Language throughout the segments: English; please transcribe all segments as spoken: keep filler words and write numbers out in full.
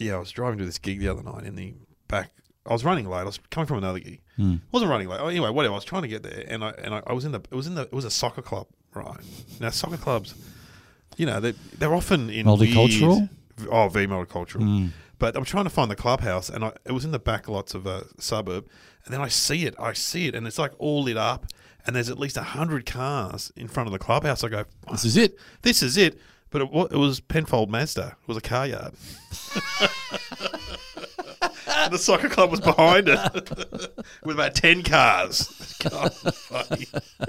Yeah, I was driving to this gig the other night in the back. I was running late. I was coming from another gig. Hmm. wasn't running late. Oh, anyway, whatever. I was trying to get there, and I and I, I was in the. It was in the. It was a soccer club, right? Now soccer clubs, you know, they they're often in Multicultural? weird- oh, very multicultural. Mm. But I'm trying to find the clubhouse, and I, it was in the back lots of a suburb, and then I see it. I see it, and it's like all lit up, and there's at least a hundred cars in front of the clubhouse. I go, oh, This is it. this is it. But it, wa- it was Penfold Mazda. It was a car yard. And the soccer club was behind it with about ten cars. God, funny.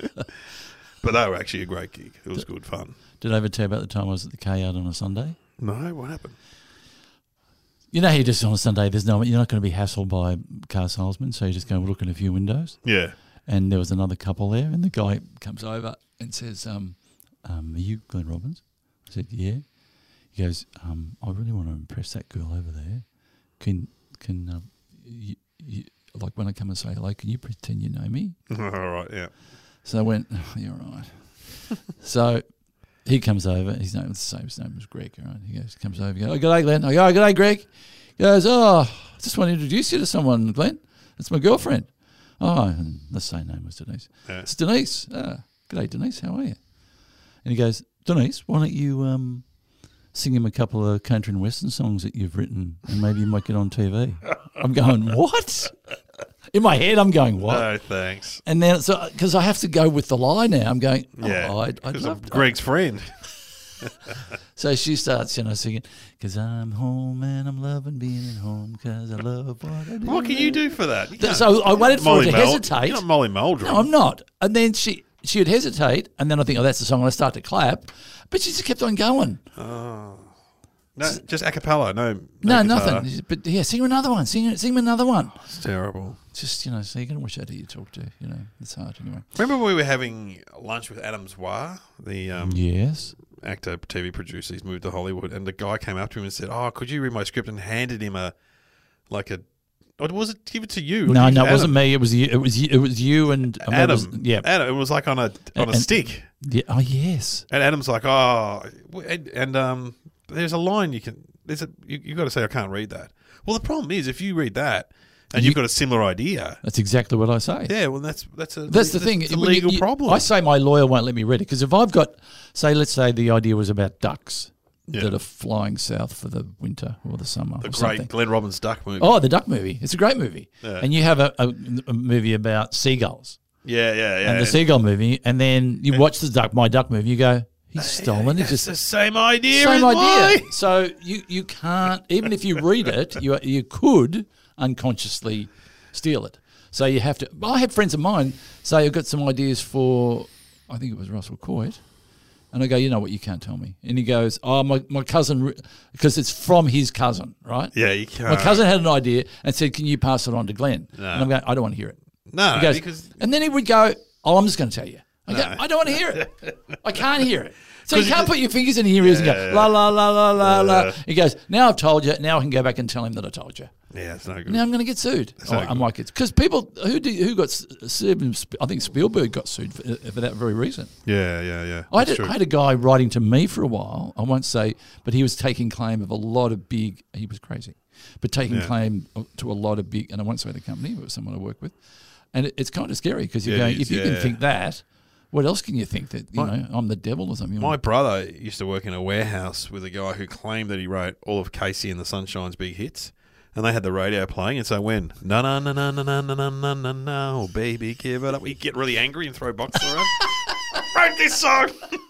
But they were actually a great gig. It was good fun. Did I ever tell you about the time I was at the car yard on a Sunday? No, what happened? You know how you just on a Sunday, there's no, you're not going to be hassled by car salesmen, so you just go and look in a few windows. Yeah. And there was another couple there, and the guy comes over and says, um, um, are you Glenn Robbins? I said, yeah. He goes, um, I really want to impress that girl over there. Can, can um, you, you, like when I come and say hello, can you pretend you know me? All right, yeah. So I went, oh, you're right. So he comes over. His name was the same. His name was Greg. Right? He goes, comes over. He goes, oh, good day, Glenn. I go, oh, good day, Greg. He goes, oh, I just want to introduce you to someone, Glenn. It's my girlfriend. Oh, and the same name was Denise. Yeah. It's Denise. Oh, good day, Denise. How are you? And he goes, Denise, why don't you um, sing him a couple of country and western songs that you've written, and maybe you might get on T V. I'm going, what? In my head, I'm going, what? No, thanks. And then, so because I have to go with the lie now, I'm going, oh, Yeah. I'd, I'd Because love I'm to. Greg's friend. So she starts, you know, singing, because I'm home and I'm loving being at home because I love what I do. What can you do for that? You can't- So I waited for Molly her to Mel- hesitate. You're not Molly Meldrum. No, I'm not. And then she she would hesitate, and then I think, oh, that's the song, and I start to clap. But she just kept on going. Oh. No, just a cappella. No, No, no guitar. nothing. But yeah, sing her another one. Sing sing me another one. It's terrible. Just, you know, so you're going to watch out who you talk to. You know, it's hard anyway. Remember when we were having lunch with Adam Zwar, the um, Yes. actor, T V producer? He's moved to Hollywood, and the guy came up to him and said, "Oh, could you read my script?" and handed him a like a. Or was it give it to you? Or No, give no, to it wasn't Adam? me. It was you. It was you. It was you and I mean, it Adam. was- yeah. Adam. It was like on a on a And- stick, Yeah. Oh yes. and Adam's like, "Oh," and, and um, there's a line you can. There's a you you got to say I can't read that. Well, the problem is if you read that and You- you've got a similar idea, That's exactly what I say. yeah, well that's that's a That's the thing. It's a When you- legal you- problem. I say my lawyer won't let me read it because if I've got, say, let's say the idea was about ducks Yeah. that are flying south for the winter or the summer. the or great something. Glenn Robbins duck movie. Oh, the duck movie. It's a great movie. Yeah. And you have a, a, a movie about seagulls yeah, yeah, yeah. and the seagull movie, and then you watch the duck, my duck movie. You go, he's stolen. It's It's just the same idea. same as idea. mine. So you you can't, even if you read it, you you could unconsciously steal it. So you have to. I had friends of mine say, I've got some ideas for, I think it was Russell Coit. And I go, you know what, you can't tell me. And he goes, oh, my, my cousin, because it's from his cousin, right? Yeah, you can't. My cousin had an idea and said, can you pass it on to Glenn? No. And I'm going, I don't want to hear it. No, He goes, because and then he would go, oh, I'm just going to tell you. I go, No. I don't want to hear it. I can't hear it. So you 'Cause can't you- put your fingers in your ears and Yeah, go, yeah. la, la, la, la, la, la. Yeah. He goes, now I've told you. Now I can go back and tell him that I told you. yeah, it's no good. Now I'm going to get sued. no Oh, I good. might get, because people, who did, who got s- sued? I think Spielberg got sued for, for that very reason. Yeah, yeah, yeah. I had, That's a, true. I had a guy writing to me for a while. I won't say, but he was taking claim of a lot of big. He was crazy, but taking Yeah. claim to a lot of big. And I won't say the company, but it was someone I work with. And it, it's kind of scary because you're Yeah, it going. is, If you yeah. can think that, what else can you think that you My- know I'm the devil or something? My brother used to work in a warehouse with a guy who claimed that he wrote all of Casey and the Sunshine's big hits. And they had the radio playing, and so when no no no no no no no no no no no baby give it up, he'd get really angry and throw boxes around. Wrote this song.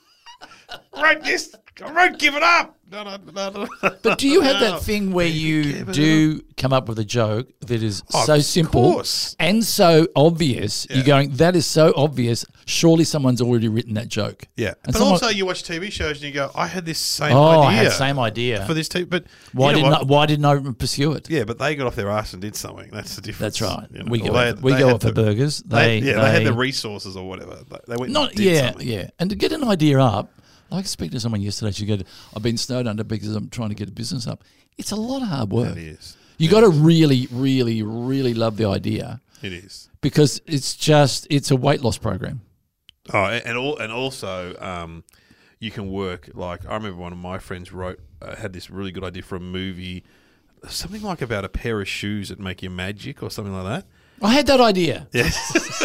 Wrote this. I wrote give it up. No no no no. But do you have No. that thing where you give it do come up with a joke that is Oh, so of simple course. and so obvious? Yeah. You're going, that is so obvious. Surely someone's already written that joke. Yeah, And but someone- also you watch T V shows and you go, I had this same Oh, idea I had the same idea. for this T V, but Why you know didn't what? I, why didn't I pursue it? Yeah, but they got off their ass and did something. That's the difference. That's right. you know. We Or go they out, had- we they go had out for the- burgers. They, They, yeah, they, had they- the resources or whatever. They, they went not and did yeah something. yeah. And to get an idea up, like I speak to someone yesterday. She goes, "I've been snowed under because I'm trying to get a business up." It's a lot of hard work. It is. You got to really, really, really love the idea It is. because it's just it's a weight loss program. Oh, and and, all, and also um, you can work like I remember one of my friends wrote uh, had this really good idea for a movie something like about a pair of shoes that make you magic or something like that. I had that idea. Yeah.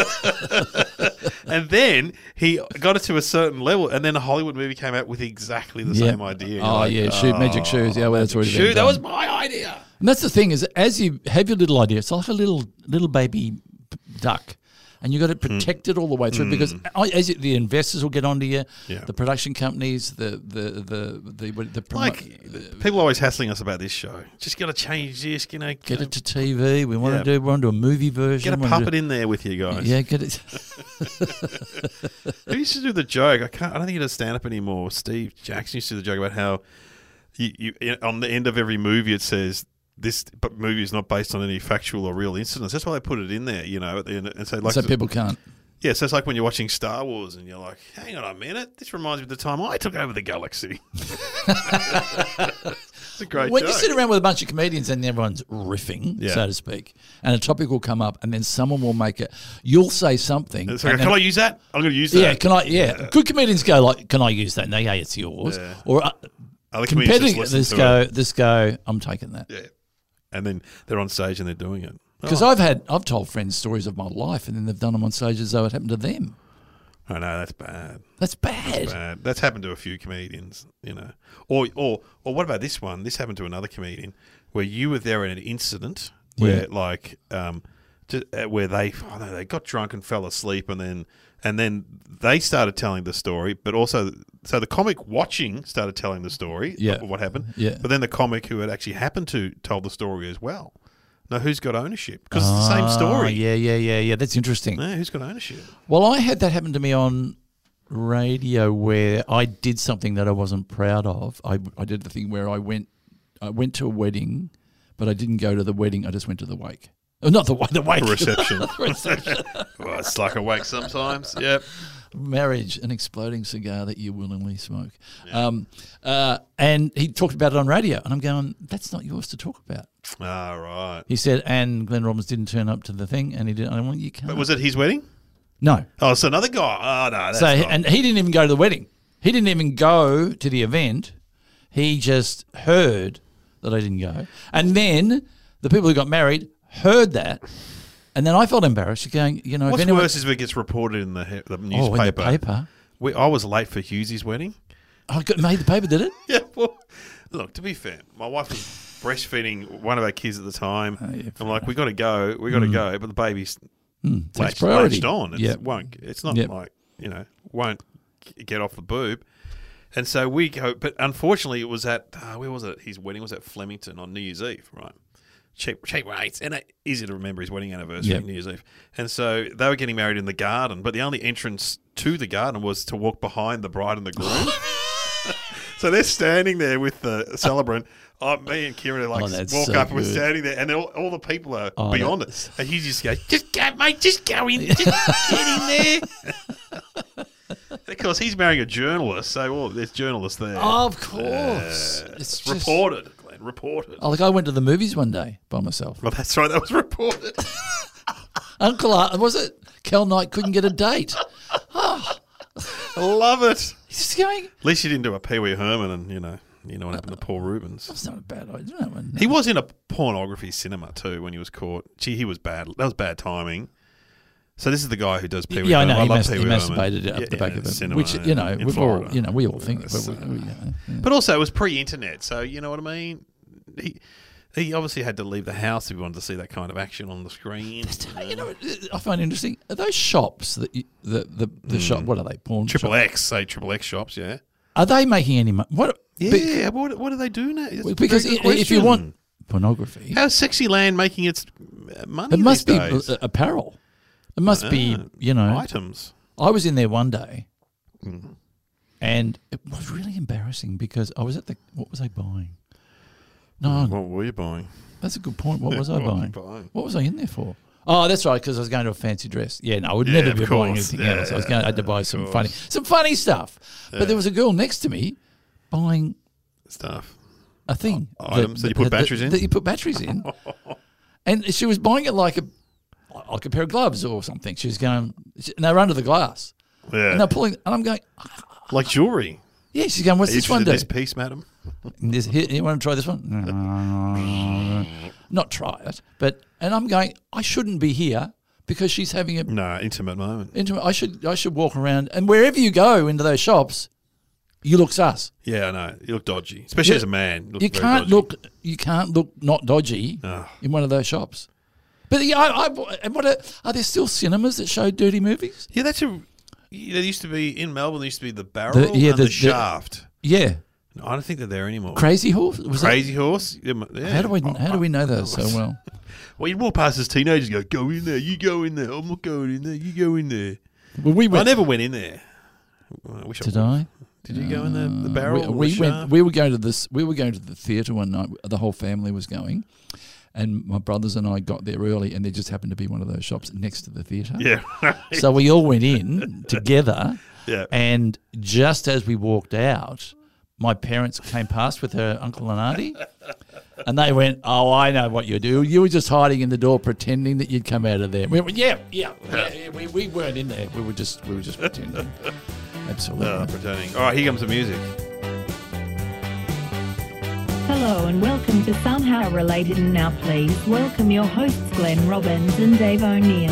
And then he got it to a certain level, and then a Hollywood movie came out with exactly the Yeah. same idea. Oh, You're yeah, shoe- magic shoes. Yeah, well, that's already been shoe. That done. was my idea. And that's the thing is, as you have your little idea, it's like a little little baby p- duck, and you got to protect it all the way through because I, as you, the investors will get onto you, Yeah. the production companies, the the the the, the, the promo- Like, people are always hassling us about this show. Just got to change this, you know. get it to T V. We want Yeah. to do. We want to do a movie version. Get a we wanna puppet in there with you guys. Do, yeah, get it. Who used to do the joke? I can't. I don't think he does stand up anymore. Steve Jackson used to do the joke about how you, you on the end of every movie it says this, but movie is not based on any factual or real incidents. That's why they put it in there, you know, at the end, and so like so people can't. yeah. So it's like when you're watching Star Wars and you're like, hang on a minute, this reminds me of the time I took over the galaxy. It's a great When joke. you sit around with a bunch of comedians and everyone's riffing, Yeah. so to speak, and a topic will come up, and then someone will make it. You'll say something. It's like, and can then- I use that? I'm going to use that. Yeah, can I? Yeah. Good comedians go like, "Can I use that?" No, yeah, it's yours. Yeah. Or uh, Other comedians just competitors listen this to go, it. this go. I'm taking that Yeah, and then they're on stage and they're doing it. because Oh. I've had I've told friends stories of my life, and then they've done them on stage as though it happened to them. I know that's bad. That's bad. Bad. That's happened to a few comedians, you know. Or or or what about this one? This happened to another comedian where you were there at an incident where Yeah. like um just, uh, where they oh no, they got drunk and fell asleep and then and then they started telling the story, but also so the comic watching started telling the story Yeah. of what happened. Yeah. But then the comic who it actually happened to told the story as well. Now who's got ownership? Because it's the same Ah, story. Yeah, yeah, yeah, yeah. That's interesting. Yeah, who's got ownership? Well, I had that happen to me on radio where I did something that I wasn't proud of. I, I did the thing where I went I went to a wedding, but I didn't go to the wedding. I just went to the wake. Oh, not the wa- the wake. Reception. Reception. Well, it's like a wake sometimes. Yep. Marriage, an exploding cigar that you willingly smoke. Um, uh, and he talked about it on radio, and I'm going, that's not yours to talk about. Ah, right. He said, and Glenn Robbins didn't turn up to the thing, and he didn't. I went, you can't. But was it his wedding? No. Oh, it's another guy. Oh, no. That's So, not. and he didn't even go to the wedding. He didn't even go to the event. He just heard that I didn't go. And then the people who got married heard that. And then I felt embarrassed going, you know, What's if anyone. worse is when it gets reported in the, he- the oh, in newspaper. the paper. We, I was late for Hughesy's wedding. I got made the paper, did it? Yeah, well, look, to be fair, my wife was breastfeeding one of our kids at the time. Oh, yeah, I'm like, we got to go, we got to go, but the baby's Mm, takes latched, priority. latched on. It Yeah. won't. It's not Yep. like you know won't g- get off the boob. And so we go, but unfortunately, it was at uh, where was it? His wedding was at Flemington on New Year's Eve, right? Cheap, cheap rates, and it, easy to remember his wedding anniversary, Yep. New Year's Eve. And so they were getting married in the garden, but the only entrance to the garden was to walk behind the bride and the groom. So they're standing there with the celebrant. Oh, me and Kieran are like Oh, that's walk so up and we're good. standing there, and all, all the people are Oh, beyond that's- it. And he just goes, "Just go, mate. Just go in. Just get in there." Of course, he's marrying a journalist, so well, there's journalists there. Of course. Uh, it's just, reported, Glenn. Reported. Oh, like I went to the movies one day by myself. Well, that's right. That was reported. Uncle Art, was it? Cal Knight couldn't get a date. I love it. He's just going, At least you didn't do a Pee Wee Herman, and you know, you know what happened to Paul Rubens. that's not a bad idea. No, no. He was in a pornography cinema too when he was caught. Gee, he was bad. That was bad timing. So this is the guy who does Pee Wee Yeah, I Herman. know. He, love mas- Pee he Wee Herman. masturbated up Yeah, the back yeah, of it, cinema which you know in we've all, Florida. you know, we all think. Yeah, But, we, so- we, yeah, yeah. But also, it was pre-internet, so you know what I mean. He he obviously had to leave the house if he wanted to see that kind of action on the screen. You know, what I find interesting. Are those shops that you, the the the shop? What are they? Porn Triple shop? X, say Triple X shops, yeah. Are they making any money? What? Yeah, be- but what, what do they do now? That's a because very i- good if you question. want pornography, How's Sexyland making its uh, money it must be these days? uh, apparel. It must be, Ah, you know. items. I was in there one day, Mm. and it was really embarrassing because I was at the. What was I buying? No, What were you buying? that's a good point. What was I What were you buying? buying? What was I in there for? Oh, that's right, because I was going to a fancy dress. Yeah, no, I would Yeah, never of be buying course. anything else. I was going I had to buy of some course. funny, some funny stuff. But there was a girl next to me buying Stuff. a thing. items that you put batteries in? That you put batteries in. And she was buying it like a like a pair of gloves or something. She was going, and they were under the glass. Yeah. And they're pulling, and I'm going, Like jewellery. yeah, she's going, what's Are you this one interested in do? this piece, madam? This, here, you want to try this one? not try it, but and I'm going. I shouldn't be here because she's having a No, intimate moment. intimate. I should I should walk around and wherever you go into those shops, you look sus. Yeah, I know. You look dodgy, especially Yeah. as a man. look You very can't dodgy. look. You can't look not dodgy Oh. in one of those shops. But yeah, I, I, and what are, are there still cinemas that show dirty movies? Yeah, that's a. Yeah, there used to be in Melbourne. There used to be the Barrel yeah, and the- the, the- Shaft. Yeah, No, I don't think they're there anymore. Crazy Horse. Was that- Crazy Horse. Yeah, yeah. How do we Oh, how do we know those so well? Well, you'd walk past as teenagers, and go, go in there. You go in there. I'm not going in there. You go in there. Well, we I went. never went in there. I wish Did I? would. I? Did you go in the, the Barrel? We, or the we went. Shaft? We were going to this. We were going to the theatre one night. The whole family was going, and my brothers and I got there early, and there just happened to be one of those shops next to the theatre. Yeah. So we all went in together, Yeah. and just as we walked out, my parents came past with her uncle and auntie, and they went, "Oh, I know what you do. You were just hiding in the door, pretending that you'd come out of there." We went, "Yeah, yeah, yeah, yeah. We, we weren't in there. We were just we were just pretending." Absolutely. Uh, pretending. All right, here comes the music. Hello and welcome to Somehow Related, and now please welcome your hosts Glenn Robbins and Dave O'Neill.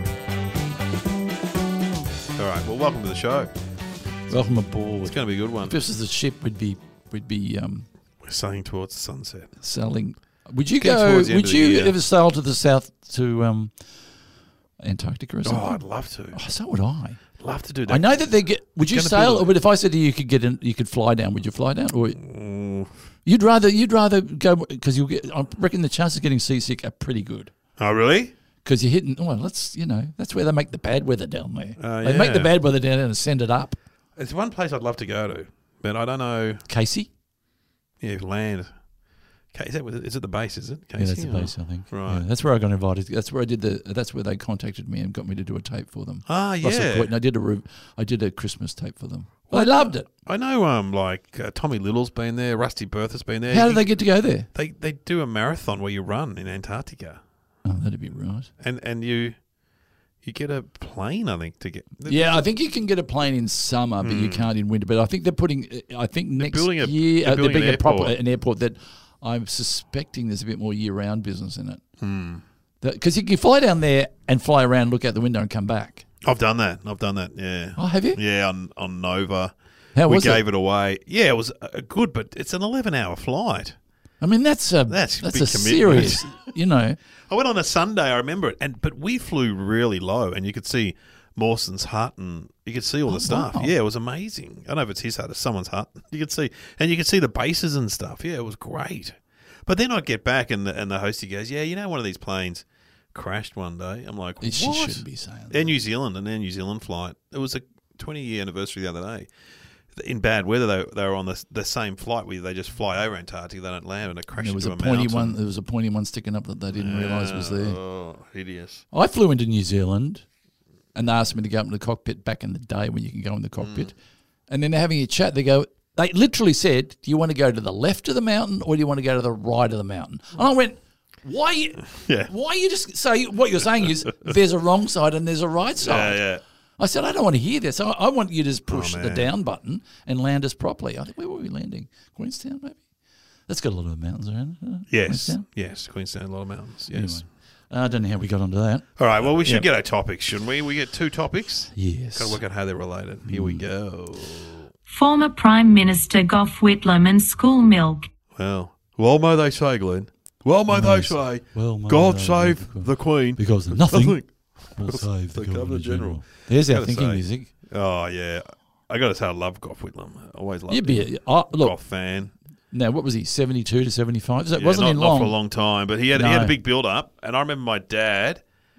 All right, well, welcome to the show. Welcome aboard. It's going to be a good one. If this was a ship, we'd be we'd be um, We're sailing towards the sunset. sailing. Would you Getting go? towards the end Would of the you year. ever sail to the south to um, Antarctica or Oh, something? I'd love to. Oh, so would I. Love to do that. I know that they get. Would you Gonna sail, build- or but if I said to you, you could get in, you could fly down. Would you fly down, or Mm. you'd rather you'd rather go because you get? I reckon the chances of getting seasick are pretty good Oh, really? because you're hitting. Well, let's you know that's where they make the bad weather down there. Oh, They make the yeah. bad weather down there and send it up. It's one place I'd love to go to, but I don't know. Casey, Yeah, land. Okay, is that what- is it the base? Is it? yeah, that's Casey, the or- base. I think. Right. Yeah, that's where I got invited. That's where I did the. That's where they contacted me and got me to do a tape for them. Ah, Russell yeah. Coit, and I did a re- I did a Christmas tape for them. Well, I loved it. I know. Um, like uh, Tommy Little's been there. Rusty Bertha's been there. How You- did they get to go there? They they do a marathon where you run in Antarctica, Oh, that'd be right. and and you you get a plane. I think to get. Yeah, I think you can get a plane in summer, but you can't in winter. But I think they're putting. I think next Hmm. building a- year they're uh, they're building building an a proper airport. an airport that I'm suspecting there's a bit more year-round business in it. Hmm. Because you can fly down there and fly around, look out the window, and come back. I've done that. I've done that. Yeah. Oh, have you? Yeah, on on Nova. How we was gave it? it? away. Yeah, it was uh, good, but it's an eleven-hour flight. I mean, that's a That's that's big a commitment. serious. You know, I went on a Sunday. I remember it, and but we flew really low, and you could see Mawson's hut, and you could see all the stuff. wow. Yeah, it was amazing. I don't know if it's his hut or someone's hut. You could see, and you could see the bases and stuff. Yeah, it was great. But then I'd get back, and the and the hostie goes, "Yeah, you know, one of these planes crashed one day." I'm like, "What?" she shouldn't be saying that. Air New Zealand, an Air New Zealand flight. It was a twenty-year anniversary the other day. In bad weather, they, they were on the, the same flight where they just fly over Antarctica. They don't land, and it crashed There was a into a, pointy mountain. one. There was a pointy one sticking up that they didn't realise was there. Oh, hideous. I flew into New Zealand, and they asked me to go up in the cockpit back in the day when you can go in the cockpit. Mm. And then they're having a chat. They go, they literally said, "Do you want to go to the left of the mountain or do you want to go to the right of the mountain?" And I went, "Why? You, Yeah. Why you just say what you're saying is there's a wrong side and there's a right side?" Yeah, yeah. I said, "I don't want to hear this. I, I want you to just push Oh, the man. down button and land us properly." I think where were we landing? Queenstown, maybe. That's got a lot of mountains around it. uh, Yes, Queenstown? yes. Queenstown, a lot of mountains. Yes. Anyway, I don't know how we got onto that. All right. Well, we should Yeah. get our topics, shouldn't we? We get two topics. Yes. Got to work out how they're related. Here Hmm. we go. Former Prime Minister Gough Whitlam and school milk. Well, well, may they say, Glenn. Well, may they say. Well, may God they- save the Queen. Because nothing Nothing. will save the, the Governor Governor General. General. There's our Gotta thinking say. music. Oh yeah, I got to say I love Gough Whitlam. I always loved You'd him. be a, uh, look. Gough fan. Now, what was he? Seventy-two to seventy-five. So it Yeah, wasn't not, in not long. for a long time, but he had he had No. a big build up, and I remember my dad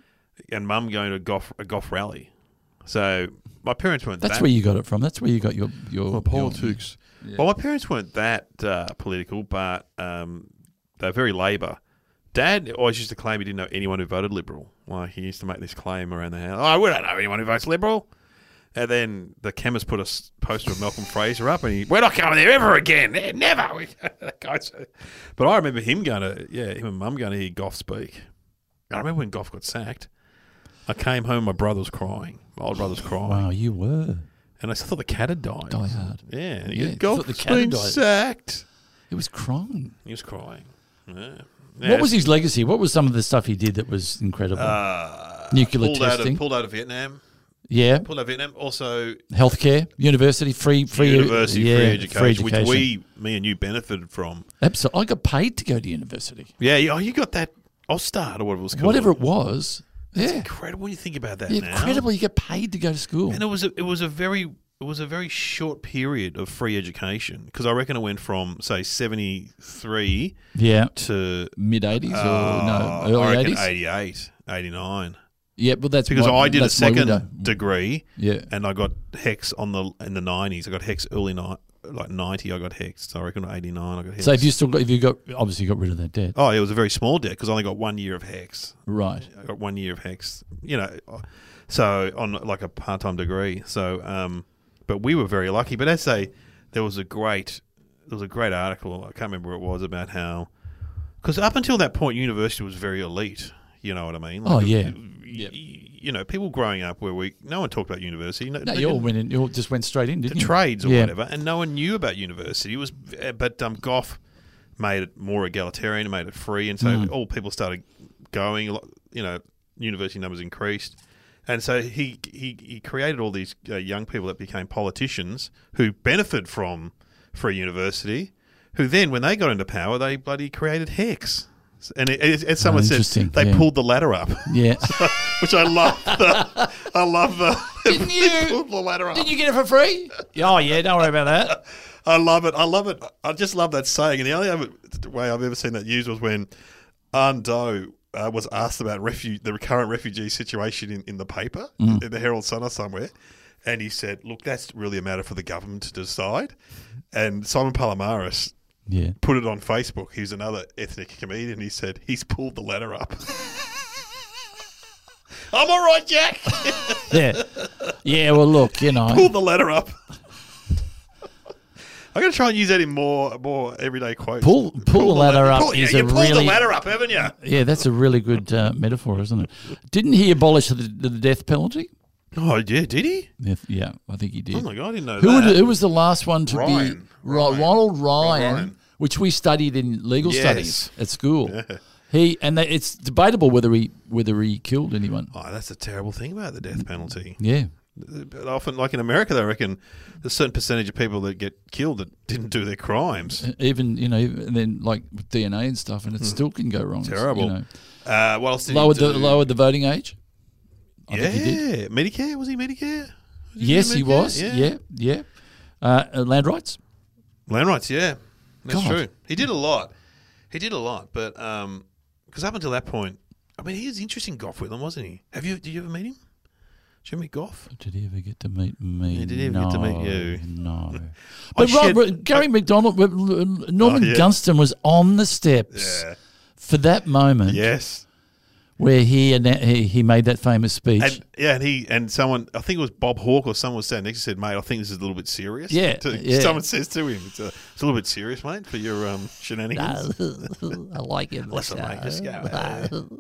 and mum going to a Gough a Gough rally. So my parents weren't. That's that, where you got it from. That's where you got your your Well, politics. Yeah. Well, my parents weren't that uh, political, but um, they're very Labor. Dad always used to claim he didn't know anyone who voted Liberal. Like he used to make this claim around the house. Oh, we don't know anyone who votes Liberal. And then the chemist put a s- poster of Malcolm Fraser up, and he, we're not going there ever again. Eh, Never. We- that guy's- but I remember him going to, yeah, him and Mum going to hear Gough speak. I remember when Gough got sacked. I came home, my brother was crying. My older brother was crying. Wow, you were. And I thought the cat had died. Die hard. Yeah. And he Yeah, goes, Gough's thought the cat had been died. sacked. It was crying. He was crying. Yeah. Yeah, What was his legacy? What was some of the stuff he did that was incredible? uh, Nuclear pulled out testing. of, pulled out of Vietnam. yeah. Pulled out of Vietnam. Also, Healthcare, university, free, free university yeah, free, education, free education. which we, me and you, benefited from. Absolutely. I got paid to go to university. Yeah, you- oh, you got that Ostard or whatever it was called. Whatever it was. It's yeah. incredible when you think about that Yeah, now. incredible. You get paid to go to school. And it was a, it was a very it was a very short period of free education because I reckon it went from say seventy three yeah. to Mid eighties or uh, no, I early reckon eighties? eighty-eight, eighty-nine. Yeah, but that's Because my, I did a that's my second window. degree Yeah. and I got HECS on the in the nineties. I got HECS early ni- like ninety. I got HECS. So I reckon eighty-nine. I got HECS. So if you still got, if you got, obviously you got rid of that debt. oh, it was a very small debt because I only got one year of HECS. Right. I got one year of HECS. You know, so on like a part time degree. So, um, but we were very lucky. But as I say, there was a great there was a great article. I can't remember what it was about how because up until that point, university was very elite. You know what I mean? Oh, yeah. y- Yep. You know, people growing up where we no one talked about university. No, No, they you all didn't- went in, you all just went straight in, the didn't you? trades or Yeah. whatever, and no one knew about university. It was, but um, Goff made it more egalitarian, made it free, and so Mm. all people started going. a lot- You know, university numbers increased, and so he he, he created all these uh, young people that became politicians who benefited from free university. Who then, when they got into power, they bloody created HECS. And it, it, as someone said, interesting, they yeah. pulled the ladder up, Yeah. which I love. The, I love the. Didn't they you- pulled the ladder up. Didn't you get it for free? Oh, yeah, don't worry about that. I love it. I love it. I just love that saying. And the only other way I've ever seen that used was when Ando uh, was asked about refu- the current refugee situation in, in the paper, Mm. in the Herald Sun or somewhere. And he said, look, that's really a matter for the government to decide. And Simon Palomares Yeah. put it on Facebook. He's another ethnic comedian. He said, he's pulled the ladder up. I'm all right, Jack. Yeah. Yeah, well, look, you know. Pulled the ladder up. I'm going to try and use that in more more everyday quotes. Pull pull, the ladder up pull, is yeah, a you pulled really the ladder up, haven't you? yeah, that's a really good uh, metaphor, isn't it? Didn't he abolish the, the death penalty? Oh, yeah, did he? Yeah, yeah, I think he did. Oh, my God, I didn't know who, that. would, who was the last one to Ryan. be Ro- Ryan. Ronald Ryan, Ryan. which we studied in legal Yes. studies at school. Yeah. He and they, it's debatable whether he whether he killed anyone. Oh, that's a terrible thing about the death penalty. Yeah, But often, like in America, they reckon there's a certain percentage of people that get killed that didn't do their crimes. even you know, and then like with D N A and stuff, and it still can go wrong. It's, Terrible. You know. Uh, what else did Lowered he the do? lowered the voting age. I yeah, think he did. Medicare? Was he Medicare? Was Yes, he Medicare? was. Yeah, yeah. Uh, uh, land rights. Land rights, yeah. That's God. true. He did a lot. He did a lot, but because up until that point, I mean, he was interesting Goff with him, wasn't he? Have you? Did you ever meet him? Did you ever meet Goff? Did he ever get to meet me? Yeah, did he ever no, get to meet you? No. I But Rob, shared- Rob- Gary McDonald, uh, Norman Oh, yeah. Gunston was on the steps Yeah. for that moment Yes. where he, anna- he he made that famous speech. And yeah, and he and someone, I think it was Bob Hawke or someone was standing next to him, said, "Mate, I think this is a little bit serious." Yeah, To- yeah. Someone says to him, "It's a, it's a little bit serious, mate, for your um, shenanigans." I like him. Listen, mate, just go.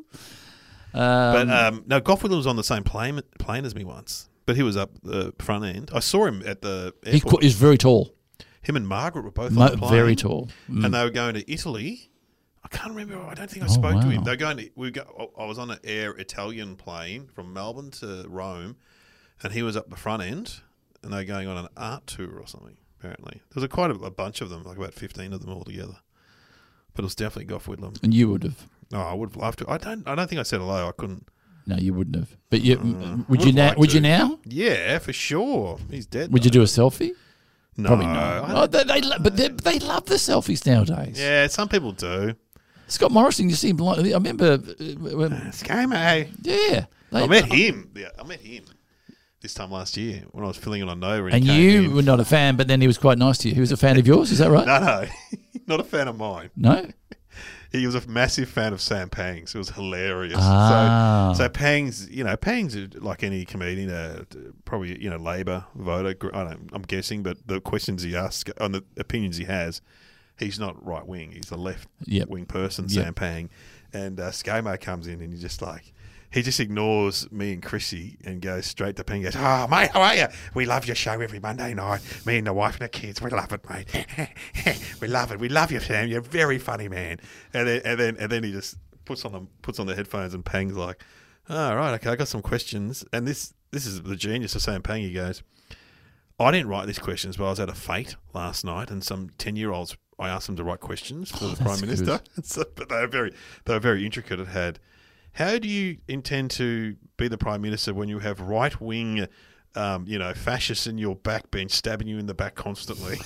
Um, But um, no, Goff Whitlam was on the same plane plane as me once, but he was up the front end. I saw him at the he airport. qu- is very tall, Him and Margaret were both Mo- on the plane, very tall. Mm. and they were going to Italy. I can't remember. I don't think I Oh, spoke to wow. him. They were going to. We go. I was on an Air Italian plane from Melbourne to Rome, and he was up the front end, and they were going on an art tour or something. Apparently, there was a quite a, a bunch of them, like about fifteen of them all together. But it was definitely Goff Whitlam. And you would have. No, I would have loved to. I don't. I don't think I said hello. I couldn't. No, you wouldn't have. But you, Mm. would you Would've now? liked Would you to. now? Yeah, for sure. He's dead. Would you though. do a selfie? No, Probably I not. don't- Oh, they, they, lo- but they, they love the selfies nowadays. Yeah, some people do. Scott Morrison, you see him. like- I remember. uh, When, Scamo. yeah, they, I met him. Yeah, I met him this time last year when I was filling it on Nova. And he came you in. were not a fan, but then he was quite nice to you. He was a fan of yours, is that right? No, no, not a fan of mine. No? He was a massive fan of Sam Pangs. It was hilarious. Ah. So, so Pangs, you know, Pangs, is like any comedian, uh, probably you know Labor voter. gr- I don't. I'm guessing, but the questions he asks and the opinions he has, he's not right wing. He's a left Yep. wing person. Yep. Sam Pang, and uh, ScoMo comes in and he's just like. he just ignores me and Chrissy and goes straight to Penny. Goes, oh, mate, how are you? We love your show every Monday night. Me and the wife and the kids, we love it, mate. we love it. We love you, Sam. You're a very funny man. And then, and then, and then he just puts on the puts on the headphones, and Pang's like, "Oh, right, okay, I got some questions." And this this is the genius of Sam Pang. He goes, "I didn't write these questions, but I was at a fete last night, and some ten year olds." I asked them to write questions for Oh, the Prime that's Minister, so, but they were very, they were very intricate. It had, how do you intend to be the Prime Minister when you have right wing, um, you know, fascists in your backbench stabbing you in the back constantly?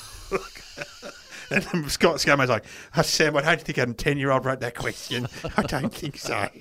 And then Scott ScoMo's like, oh, Sam, I don't think a ten year old wrote that question. I don't think so.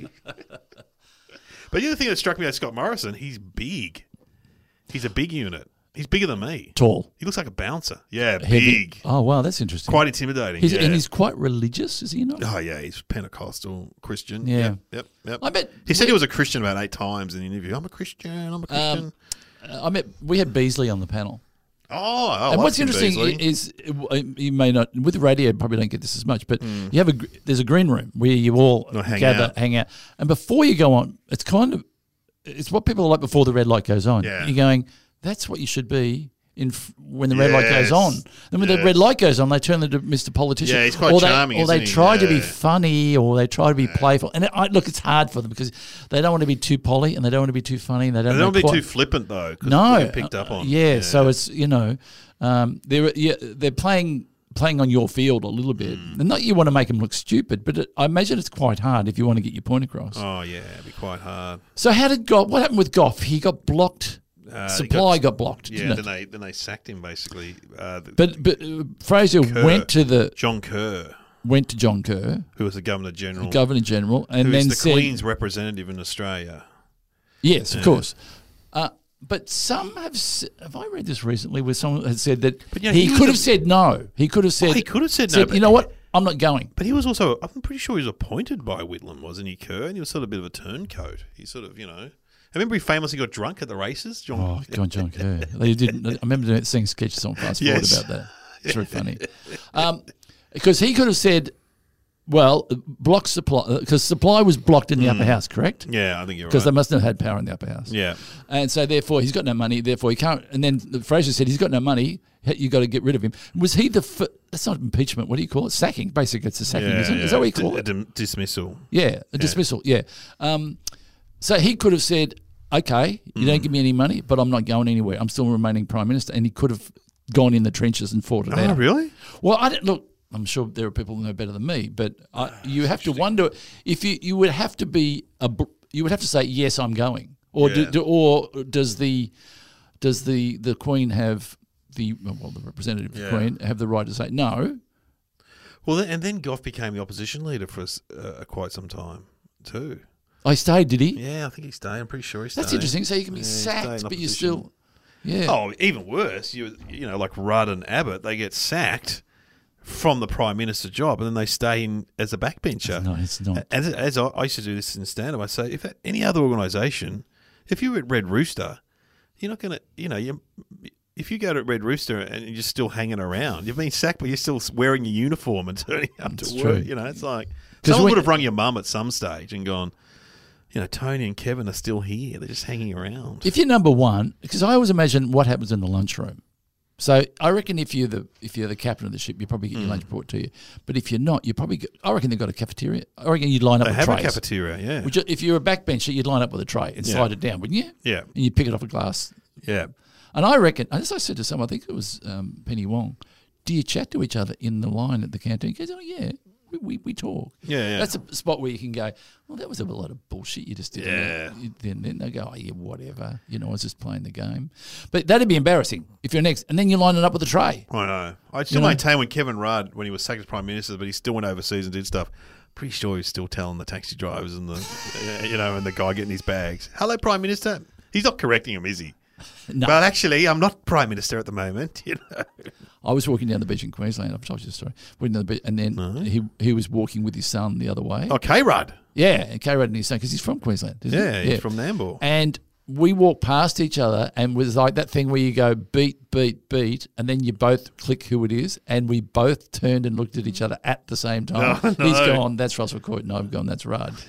But the other thing that struck me about Scott Morrison, he's big. He's a big unit. He's bigger than me. Tall. He looks like a bouncer. Yeah, Heavy. big. Oh, wow, that's interesting. Quite intimidating. He's, yeah. And he's quite religious, is he not? Oh, yeah, he's Pentecostal Christian. Yeah. Yep, yep, yep. I bet He said he was a Christian about eight times in the interview. I'm a Christian, I'm a Christian. Um, I met we had Beasley on the panel. oh, oh, And I what's like interesting Beasley. is uh, you may not with radio you probably don't get this as much, but Hmm. you have a gr- there's a green room where you all Or hang gather, out. hang out, and before you go on, it's kind of it's what people are like before the red light goes on. Yeah. You're going, that's what you should be. In f- when the red light goes Yes. on, then when Yes. the red light goes on, they turn into Mister Politician. Yeah, he's quite or they, charming, Or they isn't he? try to be Yeah. funny, or they try to be playful. And I, look, it's hard for them because they don't want to be too poly, and they don't want to be too funny, and they don't. They don't want be to too flippant, though, because no, they get picked up uh, on. Yeah, so it's you know, um, they're yeah, they're playing playing on your field a little bit, Mm. and not you want to make them look stupid, but it, I imagine it's quite hard if you want to get your point across. Oh, yeah, it'd be quite hard. So how did Goff? What happened with Goff? He got blocked. Uh, he Supply got, blocked. Yeah, didn't then it? they, then they sacked him, basically. Uh, the- But but uh, Fraser Kerr. went to the John Kerr, went to John Kerr, who was the Governor General, Governor General, and who then is the said, Queen's representative in Australia. yes, of course. Uh, but some have s- have I read this recently where someone had said that But, you know, he, he was could a- have said no. He could have said Oh, he could have said no, said, but- you know what? I'm not going. But he was also, I'm pretty sure he was appointed by Whitlam, wasn't he, Kerr? And he was sort of a bit of a turncoat. He sort of, you know. I remember he famously got drunk at the races. John, Oh, John John Kerr. They didn't. I remember doing, seeing sketches on Fast Forward Yes. about that. It's very funny. Um, because he could have said, well, block supply, because supply was blocked in the upper house, correct? Yeah, I think you're Because right. they must have had power in the upper house. Yeah. And so therefore he's got no money, therefore he can't. And then Fraser said he's got no money, you got to get rid of him. Was he the, f- that's not impeachment, what do you call it? Sacking, basically it's a sacking, Yeah, isn't it? yeah. Is that what you D- call a it? dim- dismissal. Yeah, a dismissal, yeah. Um, so he could have said, okay, you Mm. don't give me any money, but I'm not going anywhere. I'm still remaining Prime Minister. And he could have gone in the trenches and fought it Oh, out. really? Well, I don't, look, I'm sure there are people who know better than me, but I, you have to wonder if you, you would have to be, a, bl- you would have to say, yes, I'm going. Or, do, Yeah. do, or does the does the, the Queen have, the well, the representative of the Yeah. Queen have the right to say no? Well, then, and then Goff became the opposition leader for us, uh, quite some time, too. I stayed, did he? Yeah, I think he stayed. I'm pretty sure he stayed. That's interesting. So you can be Yeah, he stayed in sacked, but you opposition. still, yeah. Oh, even worse, you you know, like Rudd and Abbott, they get sacked from the Prime Minister job, and then they stay in as a backbencher. No, it's not. As, as I, I used to do this in stand-up, I say, if at any other organisation, if you were at Red Rooster, you're not going to, you know, you if you go to Red Rooster and you're just still hanging around, you've been sacked, but you're still wearing your uniform and turning up That's to true. work. You know, it's like 'Cause someone when- would have rung your mum at some stage and gone, you know, Tony and Kevin are still here. They're just hanging around. If you're number one, because I always imagine what happens in the lunchroom. So I reckon if you're the if you're the captain of the ship, you probably get your Mm. lunch brought to you. But if you're not, you probably get, I reckon they've got a cafeteria. I reckon you'd line up They with have a trays. cafeteria, yeah. Which, if you're a backbencher, you'd line up with a tray and Yeah. slide it down, wouldn't you? Yeah, And you'd pick it off a glass. yeah. And I reckon, as I said to someone, I think it was um, Penny Wong, do you chat to each other in the line at the canteen? He goes, oh, yeah, we, we, we talk. Yeah, yeah. That's a spot where you can go, well, that was a lot of bullshit you just did. Yeah. Then, then they go, oh, yeah, whatever. You know, I was just playing the game. But that'd be embarrassing if you're next. And then you line it up with a tray. I know. I still You know? maintain when Kevin Rudd, when he was sacked as Prime Minister, but he still went overseas and did stuff, pretty sure he was still telling the taxi drivers and the, you know, and the guy getting his bags, hello, Prime Minister. He's not correcting him, is he? No. But actually, I'm not Prime Minister at the moment, you know. I was walking down the beach in Queensland. I've told you the story. Walking down the beach, and then No. he he was walking with his son the other way. Oh, K-Rudd. Yeah, and K. Rudd and his son, because he's from Queensland. Isn't Yeah, he? he's from Nambour. And we walked past each other, and it was like that thing where you go beat, beat, beat, and then you both click who it is, and we both turned and looked at each other at the same time. Oh, no. He's gone, that's Russell Court, and I've gone, that's Rudd.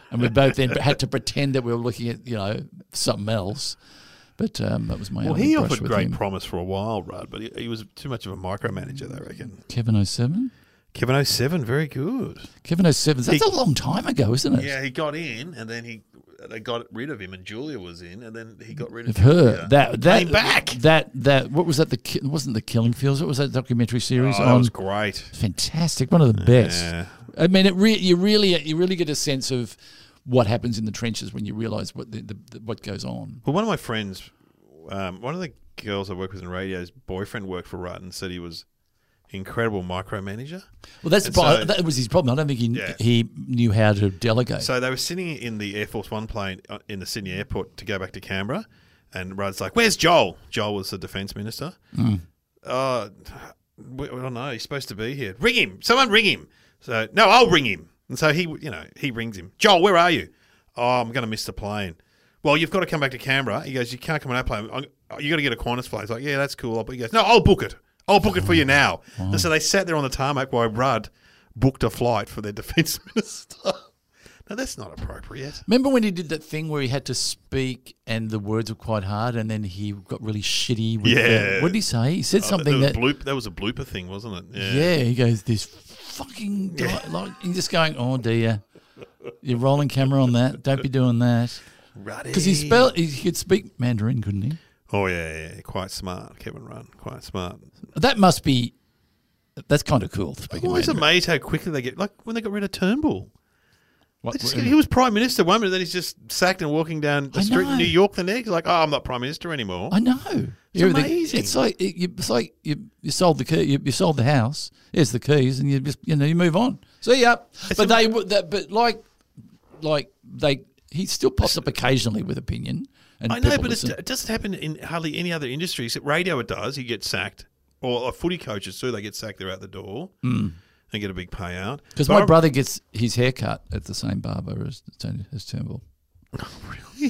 and we both then had to pretend that we were looking at, you know, something else. But um, that was my Well, only he brush offered with great him. promise for a while, Rudd, but he, he was too much of a micromanager, they reckon. Kevin oh seven? Kevin oh seven, very good. Kevin oh seven, that's He- a long time ago, isn't it? Yeah, he got in, and then he they got rid of him, and Julia was in, and then he got rid Of of her, Julia. that that Came back. that that what was that? The Ki- wasn't the Killing Fields? What was that documentary series Oh, that on? was great. Fantastic, one of the best. Yeah. I mean, it re- you really you really get a sense of what happens in the trenches when you realise what the, the, the what goes on. Well, one of my friends, um, one of the girls I work with in radio's boyfriend worked for Rudd and said he was incredible micromanager. Well, that's the And pro- so- that was his problem. I don't think he Yeah. he knew how to delegate. So they were sitting in the Air Force One plane uh, in the Sydney airport to go back to Canberra, and Rudd's like, "Where's Joel?" Joel was the defence minister. Mm. Uh, we, we don't know. He's supposed to be here. Ring him. Someone ring him. So no, I'll ring him. And so he, you know, he rings him. Joel, where are you? Oh, I'm going to miss the plane. Well, you've got to come back to Canberra. He goes, you can't come on that plane. You got to get a Qantas flight. He's like, yeah, that's cool. He goes, no, I'll book it. I'll book it for you now. Wow. And so they sat there on the tarmac while Rudd booked a flight for their defence minister. Now, that's not appropriate. Remember when he did that thing where he had to speak and the words were quite hard, and then he got really shitty with Yeah. the, what did he say? He said Oh, something that, that, was bloop, that was a blooper thing, wasn't it? yeah. he goes, this fucking, Yeah. di- like, and just going, oh dear, you're rolling camera on that. Don't be doing that. Ruddy. Because he spelled, he could speak Mandarin, couldn't he? Oh, yeah, yeah, yeah. Quite smart, Kevin Rudd. Quite smart. That must be, that's kind of cool. Speaking I'm always Mandarin. amazed how quickly they get, like when they got rid of Turnbull. What- They just get- he was Prime Minister one minute, then he's just sacked and walking down the I street in know. New York the next. Like, oh, I'm not Prime Minister anymore. I know. It's Everything- amazing. It's like it, you, it's like you, you sold the key. You, you sold the house. Here's the keys, and you just you know you move on. See ya. It's But a- they would. That, but like like they, he still pops up occasionally with opinion. And I know, people but it's, listen. it doesn't happen in hardly any other industry. Except radio, it does. He gets sacked. Or, or footy coaches too. They get sacked. They're out the door and get a big payout. Because But my I- brother gets his hair cut at the same barber as as Turnbull. Really?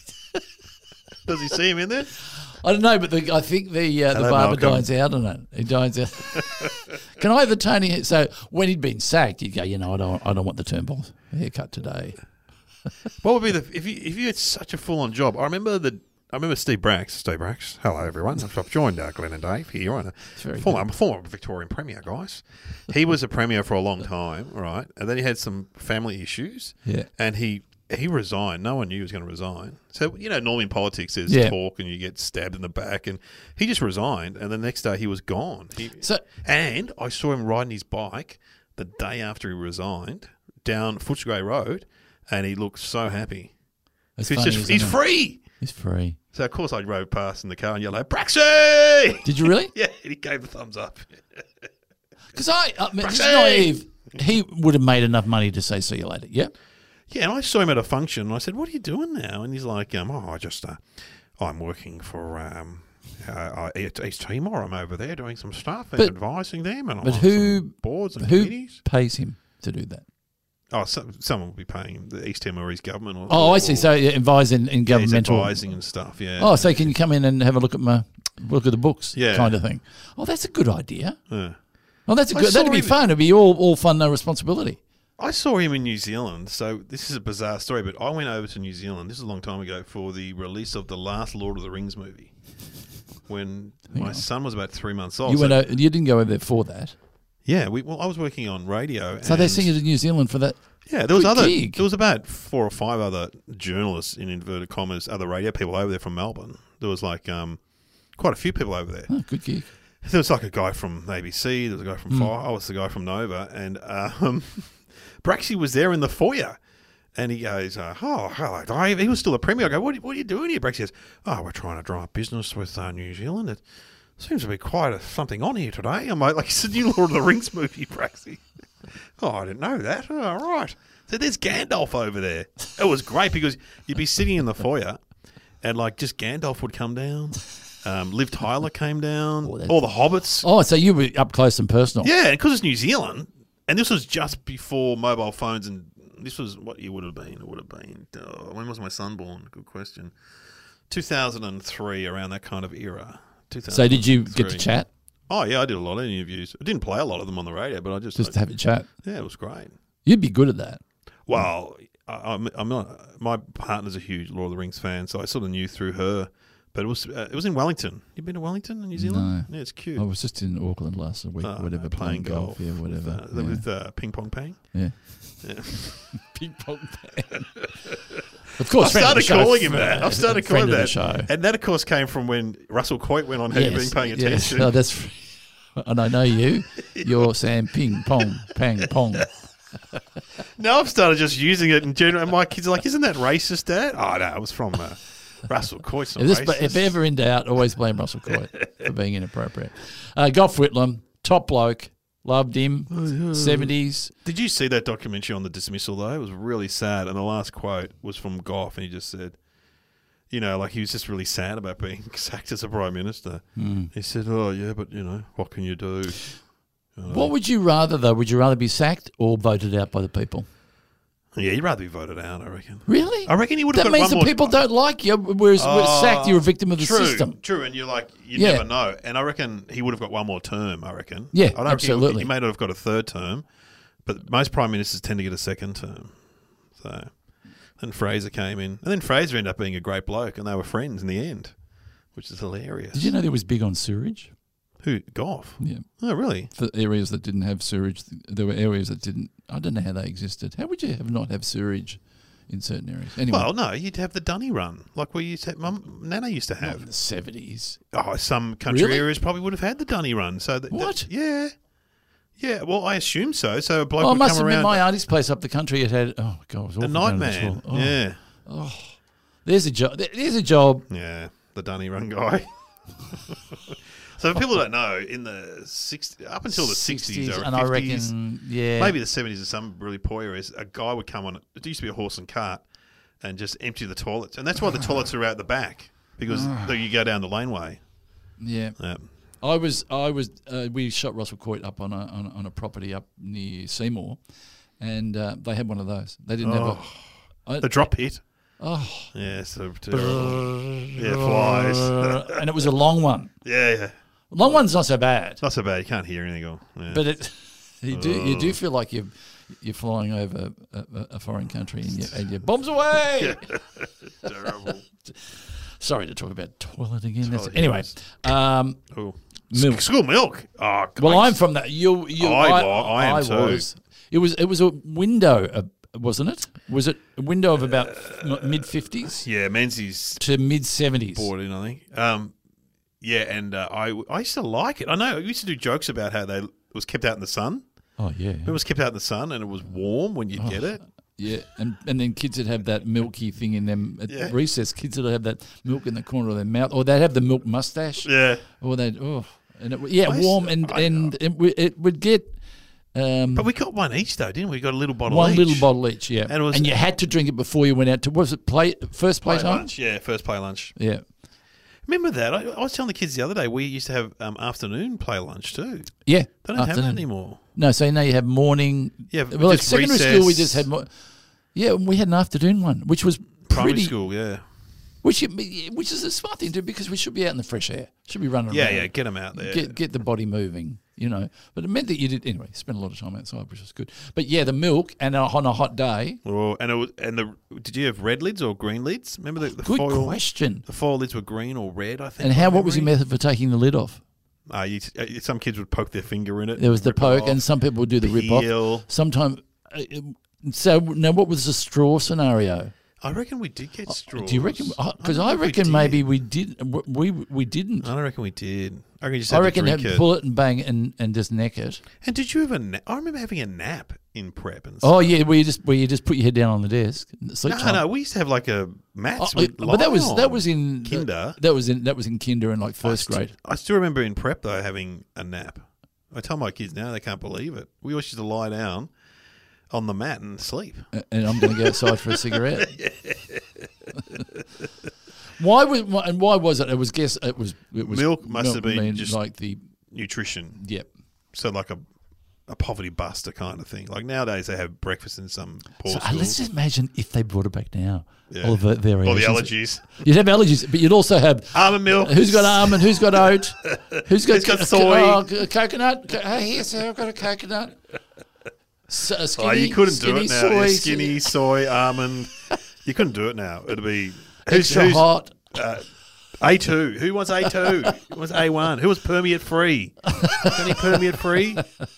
Does he see him in there? I don't know, but the, I think the uh, the Hello, barber Malcolm. dines out on it. He dines out. Can I have the Tony? So when he'd been sacked, he'd go, you know, I don't, I don't want the Turnbull haircut today. What would be the if you if you had such a full on job? I remember the I remember Steve Brax. Steve Brax. Hello everyone. I've joined uh, Glenn and Dave here on a very former, I'm a former Victorian Premier, guys. He was a Premier for a long time, right? And then he had some family issues. Yeah. And he he resigned. No one knew he was going to resign. So you know, normally in politics, there's Yeah. talk and you get stabbed in the back, and he just resigned. And the next day he was gone. He, So and I saw him riding his bike the day after he resigned down Footscray Road, and he looked so happy. it's He's funny, just isn't he's it? free. He's free. So of course I drove past in the car and yelled, "Braxy!" Did you really? Yeah, he gave a thumbs up. Because I, I mean, this is Braxy! naive. He would have made enough money to say, "See you later." Yeah. Yeah, and I saw him at a function, and I said, "What are you doing now?" And he's like, um, "Oh, I just, uh, I'm working for um, uh, East Timor. I'm over there doing some stuff and But- advising them, and I'm but on who- some boards and Who committees." pays him to do that? Oh, some, someone will be paying him, the East Timorese government. Or, Oh, or, I see. So you advise in, in yeah, he's governmental. advising and stuff. Yeah. Oh, so can you come in and have a look at my look at the books, Yeah. kind of thing? Oh, that's a good idea. Yeah. Oh, that's a I good. saw That'd be him- fun. It'd be all all fun, no responsibility. I saw him in New Zealand, so this is a bizarre story, but I went over to New Zealand, this is a long time ago, for the release of the last Lord of the Rings movie when Hang my on. son was about three months old. You So- went. o- You didn't go over there for that. yeah, we, well, I was working on radio. So they and- sent you to New Zealand for that. Yeah, there was Good other. gig. There was about four or five other journalists, in inverted commas, other radio people over there from Melbourne. There was like um, quite a few people over there. Oh, good gig. There was like a guy from A B C. There was a guy from Mm. Fire. I was the guy from Nova, and um, Braxy was there in the foyer, and he goes, uh, "Oh, hello, Dave." He was still a premier. I go, "What, are- what are you doing here?" Braxy goes, "Oh, we're trying to drive business with uh, New Zealand. It seems to be quite a, something on here today." I'm like, "Like it's a new Lord of the Rings movie, Braxy." "Oh, I didn't know that." "Oh, right." So there's Gandalf over there. It was great because you'd be sitting in the foyer, and like just Gandalf would come down. Um, Liv Tyler came down. Oh, that- all the hobbits. Oh, so you were up close and personal. Yeah, because it's New Zealand, and this was just before mobile phones, and this was what year would have been. It would have been uh, when was my son born? Good question. Two thousand three, around that kind of era. So did you get to two thousand three. chat? Oh yeah, I did a lot of interviews. I didn't play a lot of them on the radio, but I just, Just I- to have a chat. yeah, it was great. You'd be good at that. Well, I, I'm, I'm not. My partner's a huge Lord of the Rings fan, so I sort of knew through her. But it was uh, it was in Wellington. You been to Wellington in New Zealand? No. Yeah, it's cute. I was just in Auckland last week, Oh, whatever, no, playing, golf, yeah, whatever. With, uh, yeah. with uh, Ping Pong Pang. yeah. Yeah. Ping pong pan. Of course, I've friend of the started show. calling him that. I've started calling Friend of that. the show. And that, of course, came from when Russell Coit went on Have You Been Paying yes. Attention? No, that's, and I know you. You're saying ping pong, pang pong. Now I've started just using it in general. And my kids are like, isn't that racist, Dad? Oh, no, it was from uh, Russell Coit's not If, this, racist. if ever in doubt, always blame Russell Coit for being inappropriate. Uh, Gough Whitlam, top bloke, loved him, seventies. Did you see that documentary on the dismissal, though? It was really sad. And the last quote was from Gough, and he just said, you know, like he was just really sad about being sacked as a Prime Minister. Mm. He said, oh, yeah, but, you know, what can you do? You know? What would you rather, though? Would you rather be sacked or voted out by the people? Yeah, you'd rather be voted out, I reckon. Really? I reckon he would have That got means one the more people don't like you, whereas with Oh, sacked, you're a victim of the true, system. True, and you're like, you Yeah. never know. And I reckon he would have got one more term, I reckon. Yeah, I don't reckon absolutely. He, he may not have got a third term, but most Prime Ministers tend to get a second term. So then Fraser came in. And then Fraser ended up being a great bloke, and they were friends in the end, which is hilarious. Did you know there was big on sewerage? Who? Gough? Yeah. Oh, really? For areas that didn't have sewage, there were areas that didn't. I don't know how they existed. How would you have not have sewage in certain areas? Anyway, Well, no, you'd have the Dunny Run, like we used to have, Mum, Nana used to not in have. the seventies. Oh, some country Really? areas probably would have had the Dunny Run. So that, What? that- yeah. Yeah, well, I assume so. So a bloke Oh, I would must come admit, around. my auntie's place up the country, it had, oh, God, it was awful. a going to the nightmare. toilet. Oh, Yeah. There's a job. There's a job. Yeah, the Dunny Run guy. So for people who don't know, in the sixties, up until the sixties or and fifties, I reckon, yeah. maybe the seventies, in some really poor areas, a guy would come on. It used to be a horse and cart, and just empty the toilets, and that's why the toilets are out the back because you go down the laneway. Yeah. Yeah. I was, I was, uh, we shot Russell Coit up on a, on a on a property up near Seymour, and uh, they had one of those. They didn't have a. I, The drop hit. oh, Yeah, so terrible. Yeah, flies. and it was a long one. yeah, yeah. Long one's not so bad, Not so bad. You can't hear anything. Or, yeah. but it you do you do feel like you're you're flying over a, a, a foreign country and you and your bombs away. terrible. Sorry to talk about toilet again. That's, Toilet, anyway, yes. um, Oh. milk. School milk. Oh, Well, I- I'm from that. You, you, I I, wa- I am too. was. It was. It was a window, uh, wasn't it? Was it a window of about mid fifties Yeah, Menzies to mid seventies? bought in, I think. Um, yeah, and uh, I I used to like it. I know I used to do jokes about how they it was kept out in the sun. Oh yeah, It was kept out in the sun, and it was warm when you would get it. yeah. And and then kids that have that milky thing in them at Yeah. recess. Kids that have that milk in the corner of their mouth, or they'd have the milk mustache, Yeah, or they'd oh, and it, yeah, I used warm to- and I- and it, w- it would get. Um, but we got one each though, didn't we? We got a little bottle. one each. little bottle each, yeah, And and, it was- you had to drink it before you went out to. Was it play first Play playtime? lunch. Yeah, first play lunch. Yeah, Remember that? I, I was telling the kids the other day we used to have um, afternoon play lunch too. yeah. They don't have afternoon. that anymore. No, so now you have morning. Yeah, well, at just secondary school we recess. just had more. Yeah, we had an afternoon one, which was Primary pretty. school, yeah, Which which is a smart thing to do because we should be out in the fresh air. Should be running yeah, around. yeah. Get them out there. Get get the body moving, you know. But it meant that you did anyway. Spend a lot of time outside, which was good. But yeah, the milk and uh, on a hot day. Oh, and it was, and the did you have red lids or green lids? Remember the, the Good foil? question. The foil lids were green or red, I think. And by how? What was your memory. method for taking the lid off? Uh, you, uh, some kids would poke their finger in it. There was the rip it poke, off. and some people would do the rip off. Peel. Sometimes. Uh, so now, what was the straw scenario? I reckon we did get straws. Oh, Do you reckon? Because don't I, know if we reckon did. maybe we did. We we didn't. I don't reckon we did. I reckon you just I had reckon to have drink it. pull it and bang and, and just neck it. And did you have a nap? I remember having a nap in prep and Oh stuff. yeah, where you just where you just put your head down on the desk. Sleep no, time. no, we used to have like a mats. Oh, we'd but that lie was that on. was in Kinder. That was in that was in kinder and like I first still- grade. I still remember in prep though having a nap. I tell my kids now they can't believe it. We always used to lie down on the mat and sleep. A- And I'm going to go outside for a cigarette. Why was why- and why was it? It was guess it was it was Milk must have been mean just- like the Nutrition. yep. So like a a poverty buster kind of thing. Like nowadays they have breakfast in some poor So uh, schools. let's just imagine if they brought it back now. Yeah. All the Or variations. the allergies. You'd have allergies, but you'd also have Almond milk. who's got almond, who's got oat, who's got, Who's got co- soy? oh, co- coconut. Co- oh, here, sir, I've got a coconut. So, uh, skinny, oh, you couldn't do skinny it now. soy, Yeah, skinny, soy, almond. You couldn't do it now. It'd be extra hot. Uh, A two. Who wants A two? Who wants A one? Who wants permeate free? Any permeate free?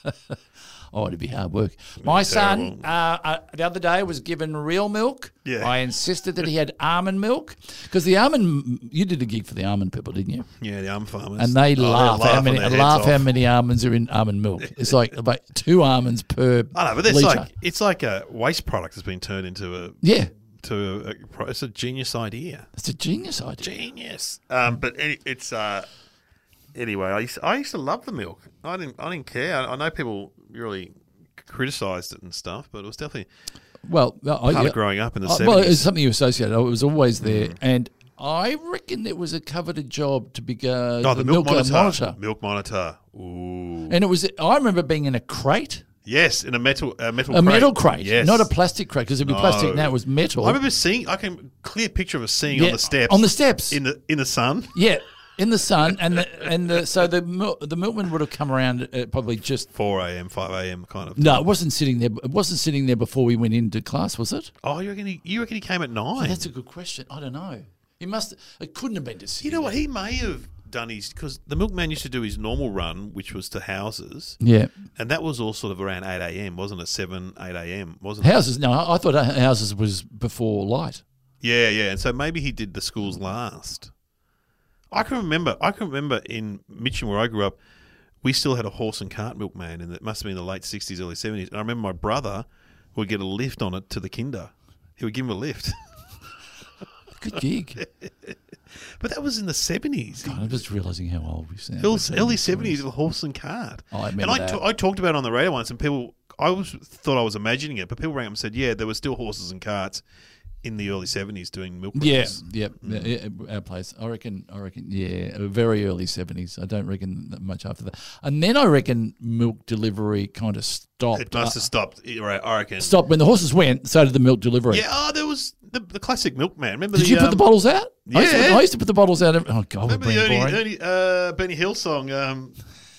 Oh, it'd be hard work. My son, terrible. uh, uh, the other day, was given real milk. Yeah. I insisted that he had almond milk because the almond. You did a gig for the almond people, didn't you? Yeah, the almond farmers. And they Oh, laugh. they're How many? laughing their Laugh heads how off. many almonds are in almond milk? It's like about two almonds per. I know, but it's litre. like it's like a waste product that's been turned into a Yeah, to a, a pro- it's a genius idea. it's a genius idea. Genius. Um, but any, it's uh, anyway. I used, I used to love the milk. I didn't I didn't care. I, I know people really criticised it and stuff, but it was definitely Well, I, part yeah. of growing up in the Uh, seventies. well, it was something you associated. It was always there, and I reckon it was a coveted job to be uh, oh, the, milk, monitor. monitor. Milk monitor. Ooh. And it was. I remember being in a crate. Yes, in a metal a metal A crate. metal crate, Yes. not a plastic crate, because it'd be plastic No. now. It was metal. I remember seeing. I can clear picture of us seeing Yeah, on the steps. on the steps. in the in the sun. Yeah, in the sun, and the, and the, so the mil- the milkman would have come around at probably just. Four a.m., five a.m. kind of. No, it wasn't sitting there. It wasn't sitting there before we went into class, was it? Oh, you reckon he? You reckon he came at Oh, nine? that's a good question. I don't know. He must. It couldn't have been just. You sitting know what? there. He may have done his because the milkman used to do his normal run, which was to houses, Yeah, and that was all sort of around eight a.m. wasn't it? Seven, eight a.m. wasn't it? houses. No, I I thought houses was before light. Yeah, yeah. And so maybe he did the schools last. I can remember. I can remember in Mitcham where I grew up, we still had a horse and cart milkman, and it must have been the late sixties, early seventies. And I remember my brother would get a lift on it to the kinder. He would give him a lift. Good gig. But that was in the seventies. God, I'm just realising how old we sound. Early, early seventies, the horse and cart. Oh, I and remember I, that. ta- I talked about it on the radio once, and people, I was thought I was imagining it, but people rang up and said, yeah, there were still horses and carts in the early seventies doing milk Yeah, runs. yeah, yeah, yeah, our place. I reckon. I reckon. Yeah, very early seventies. I don't reckon that much after that. And then I reckon milk delivery kind of stopped. It must have stopped, right, I reckon. Uh, stopped when the horses went. So did the milk delivery. Yeah, oh, there was the, the classic milkman. Remember Did the, you put um, the bottles out? I used, to, yeah. I used to put the bottles out. Every, oh God, we're Remember the being Ernie, boring. Ernie uh, Benny Hill song? Um,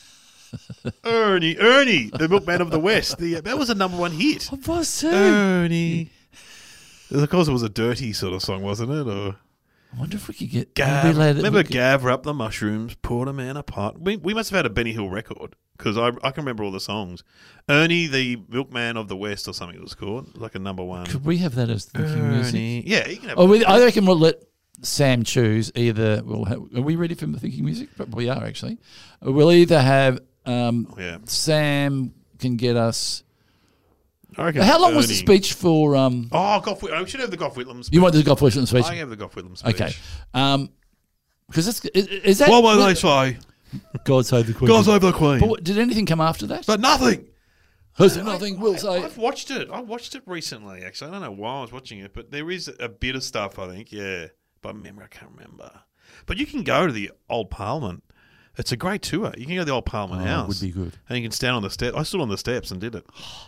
Ernie, Ernie, the milkman of the West. The, that was a number one hit. What was it? Ernie. Of course, it was a dirty sort of song, wasn't it? Or I wonder if we could get. Gav, we let it- remember we could- Gav up the mushrooms, poured a man apart. We, we must have had a Benny Hill record because I, I can remember all the songs. Ernie, the milkman of the West, or something it was called, like a number one. Could we have that as thinking music? Ernie. Yeah, you can have Oh, we, I reckon we'll let Sam choose either. We'll have, are we ready for the thinking music? Probably are actually. We'll either have um, Yeah. Sam can get us. I reckon How long was the Ernie- speech for? Um, Oh, Gough Whit- I should have the Gough Whitlam speech. you want the Gough Whitlam speech? I have the Gough Whitlam speech. Okay, because it's is, is that What will they say? God save the Queen? God save the Queen. But what- did anything come after that? But nothing. Has there nothing? Will I, say. I've watched it. I watched it recently, actually. I don't know why I was watching it, but there is a bit of stuff, I think, yeah. By memory, I can't remember. But you can go to the Old Parliament. It's a great tour. You can go to the Old Parliament Oh, it House. would be good. And you can stand on the steps. I stood on the steps and did it.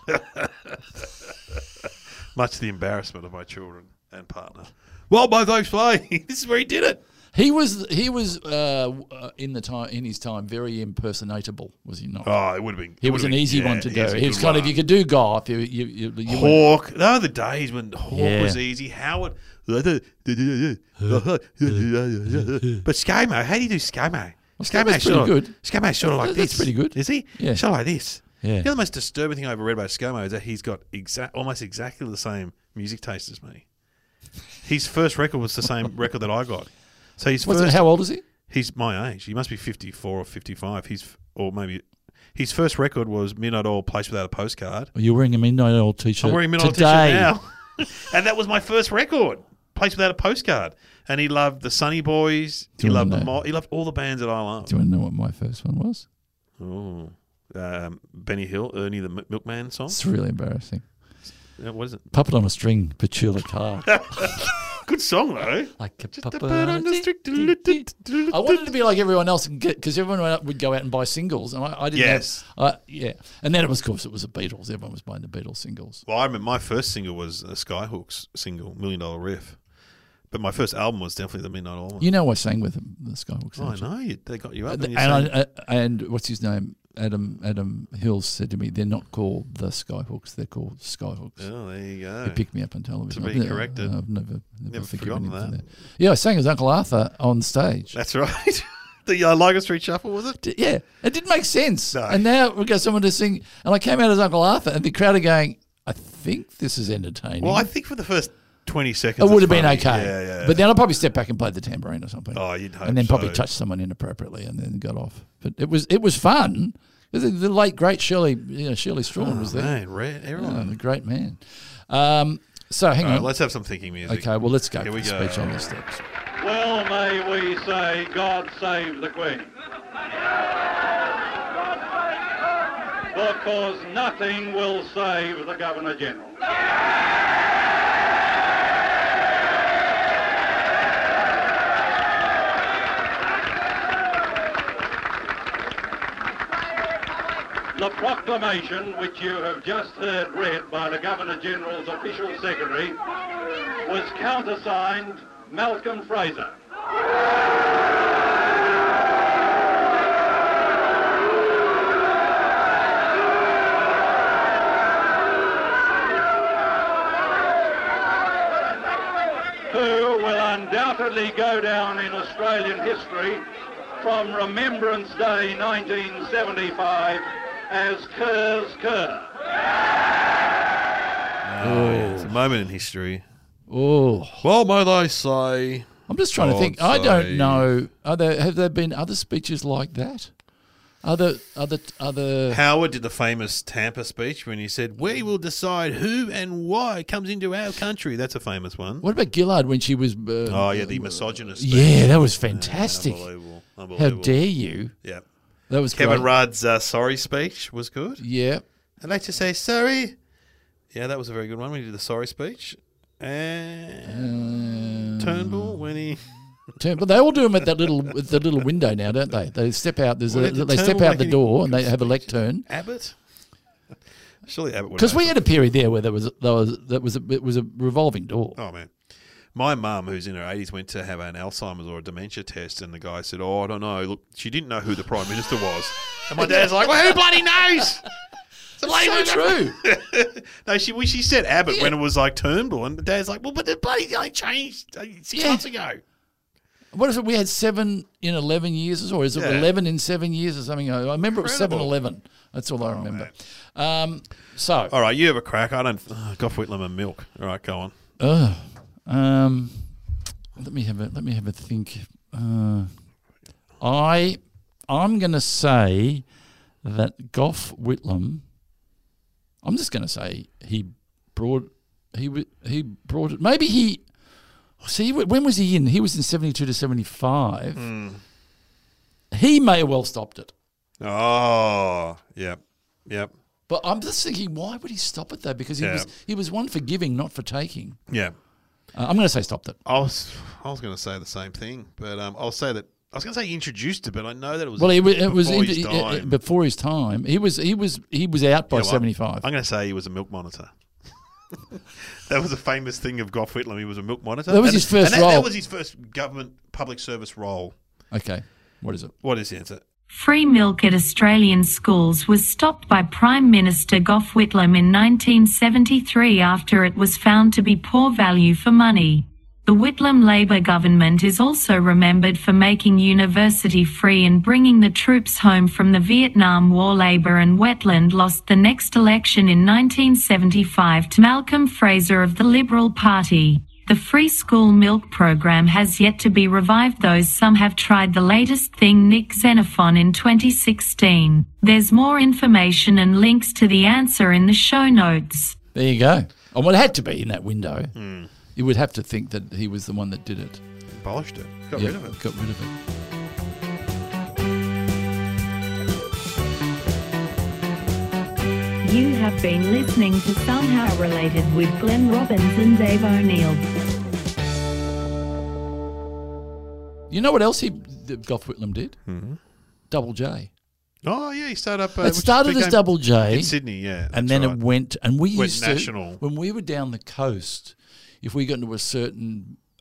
Much to the embarrassment of my children and partner. Well, both those play. This is where he did it. He was he was uh, uh, in the time in his time very impersonatable, was he not? Oh, it would have been. He it was would an have been- easy yeah, one to do. was a He was good kind of one. you could do golf. You, you, you, you went- Hawk. Those are the days when Hawk Yeah. was easy. Howard. But ScoMo, how do you do ScoMo? ScoMo's pretty sort of, good. ScoMo's sort of like That's this. pretty good. Is he? Yeah. Sort of like this. Yeah. You know the most disturbing thing I ever read about ScoMo is that he's got exact, almost exactly the same music taste as me. His first record was the same record that I got. So his What's it, first, how old is he? he's my age. He must be fifty-four or fifty-five. He's or maybe his first record was Midnight Oil, Place Without a Postcard. Oh, you're wearing a Midnight Oil t-shirt. I'm wearing a Midnight today. t-shirt now. And that was my first record, Place Without a Postcard. And he loved the Sunny Boys. Do He you loved wanna the know? Mo- he loved all the bands that I love. Do you want to know what my first one was? Oh, um, Benny Hill, Ernie the M- Milkman song. It's really embarrassing. Yeah, what is it? Puppet on a String, Petula Clark. Good song though. Like a Just a puppet bird on on a the stick. stick. I wanted to be like everyone else and get because everyone would go out and buy singles, and I, I didn't. Yes. Have, uh, yeah. And then it was, of course, it was the Beatles. Everyone was buying the Beatles singles. Well, I remember my first single was a Skyhooks single, Million Dollar Riff. but my first album was definitely the Midnight Oil. You know I sang with them, the Skyhawks. Oh, I don't you? know. You, they got you up. And, And, you and, sang- I, uh, and what's his name? Adam Adam Hills said to me, they're not called the Skyhawks, they're called Skyhawks. oh, there you go. He picked me up on television. To be I've never- corrected. I've never, never, Never forgiven forgotten him that. for that. Yeah, I sang as Uncle Arthur on stage. That's right. the uh, Liger Street Shuffle, was it? D- Yeah, it didn't make sense. No. And now we've got someone to sing, and I came out as Uncle Arthur, and the crowd are going, I think this is entertaining. Well, I think for the first twenty seconds, it would have it's been funny. okay. Yeah, yeah. But then I'll probably step back and play the tambourine or something. Oh, you'd hope and then probably so. touch someone inappropriately and then got off. But it was it was fun. The, the late great Shirley, you know, Shirley Strawn Oh, was there. man, rare, Oh, everyone. a great man. Um, so hang All right, on. let's have some thinking music. Okay, well let's go. Here for we the go. speech on the steps. Well, may we say, God save the Queen. Because nothing will save the Governor-General. The proclamation which you have just heard read by the Governor-General's official secretary was countersigned Malcolm Fraser. Who will undoubtedly go down in Australian history from Remembrance Day nineteen seventy-five as Kerr's Kerr. Oh, yeah, it's a moment in history. Oh, Well, may they say... I'm just trying to God think. I save. don't know. Are there have there been other speeches like that? Other other other. Howard did the famous Tampa speech when he said, "We will decide who and why comes into our country." That's a famous one. What about Gillard when she was? Uh, Oh, yeah, the misogynist speech. Yeah, that was fantastic. Unbelievable. How Unbelievable. dare you? Yeah. That was Kevin great. Rudd's uh, sorry speech was good. Yeah. I'd like to say sorry. Yeah, that was a very good one when he did the sorry speech. And Turnbull when he... Turn, but they all do them at that little at the little window now, don't they? They step out. There's Well, a, did they step Turnbull out make the any door and they have a lectern. Abbott? Surely Abbott would Because know. we had a period there where there was there was that was a, it was a revolving door. Oh, man. My mum, who's in her eighties, went to have an Alzheimer's or a dementia test, and the guy said, "Oh, I don't know. Look, she didn't know who the Prime Minister was." And my dad's like, "Well, who bloody knows?" It's a bloody So true. No, she well, she said Abbott Yeah. when it was like Turnbull, and the dad's like, "Well, but the bloody only changed uh, six Yeah. months ago." What is it? We had seven in eleven years, or is it Yeah. eleven in seven years or something? I remember it was seven Incredible. eleven. That's all I remember. Um, so, All right, you have a crack. I don't. Uh, Gough Whitlam and milk. All right, go on. uh, um, let me have a let me have a think. Uh, I I'm going to say that Gough Whitlam. I'm just going to say he brought he w- he brought it. Maybe he. See, when was he in? He was in seventy-two to seventy-five. Hmm. He may have well stopped it. Oh, yep, yep, But I'm just thinking, why would he stop it though? Because he Yeah. was he was one for giving, not for taking. yeah. Uh, I'm going to say stopped it. I was I was going to say the same thing, but um, I'll say that I was going to say he introduced it, but I know that it was Well, it, wa- it was before into- his uh, uh, time. before his time. He was he was he was out by You know what? seventy-five. I'm going to say he was a milk monitor. That was a famous thing of Gough Whitlam. He was a milk monitor. That was And- his first and that, that role. was his first government public service role. Okay, what is it? What is the answer? Free milk at Australian schools was stopped by Prime Minister Gough Whitlam in nineteen seventy-three after it was found to be poor value for money. The Whitlam Labor government is also remembered for making university free and bringing the troops home from the Vietnam War. Labor and Wetland lost the next election in nineteen seventy-five to Malcolm Fraser of the Liberal Party. The free school milk program has yet to be revived, though some have tried the latest thing, Nick Xenophon, in twenty sixteen. There's more information and links to the answer in the show notes. There you go. Oh, well, it had to be in that window. Hmm. You would have to think that he was the one that did it. Abolished it. Got Yeah, rid of it. Got rid of it. You have been listening to Somehow Related with Glenn Robbins and Dave O'Neill. You know what else he that Gough Whitlam did? Mm-hmm. Double J. Oh yeah, he started up. Uh, It which started as became- Double J. in Sydney, yeah, and that's then right. it went, and we Went used national. to, when we were down the coast, if we got into a certain